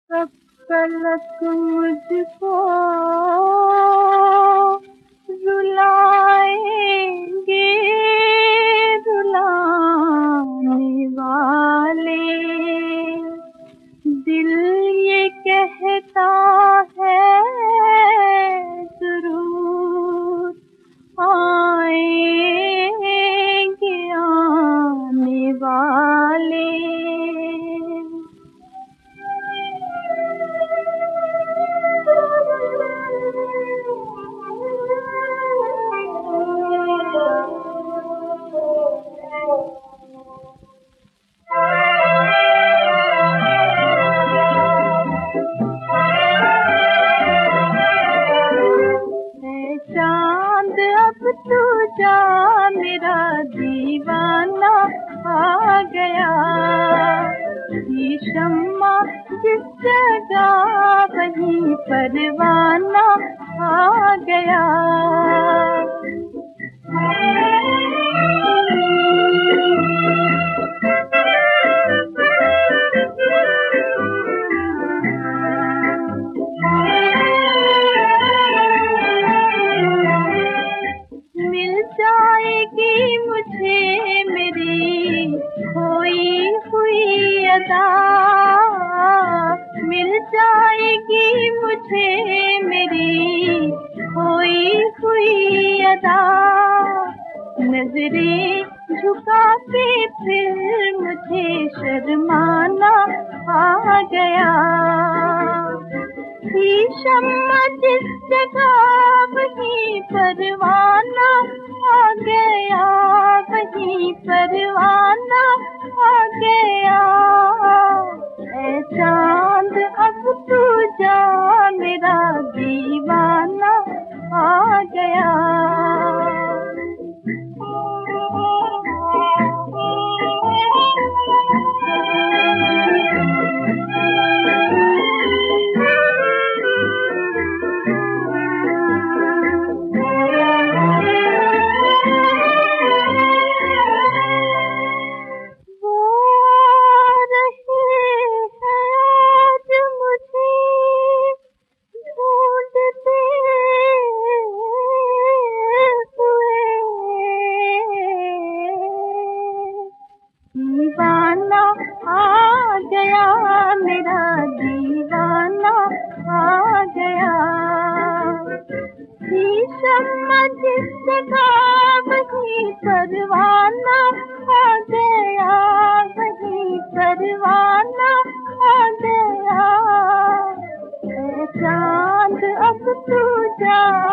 कब तलक मुझको रुलाएंगे रुलाने वाले। दिल ये कहता है जरूर आएंगे आने वाले। चांद अब तू जा मेरा दीवाना आ गया। ये शम्मा जिस जगह वहीं परवाना आ गया। मिल जाएगी मुझे मेरी खोई हुई अदा। मिल जाएगी मुझे मेरी खोई हुई अदा। नजरें झुका के फिर मुझे शर्माना आ गया। शम्मा जिस जगह वहीं परवाना आ गया। वहीं परवाना आ गया। ऐ चांद अब तू जा मेरा दीवाना आ गया। दीवाना आ गया मेरा दीवाना आ गया। शम्मा जिस जगह वहीं परवाना आ गया। वहीं परवाना आ गया। ऐ चांद अब तू जा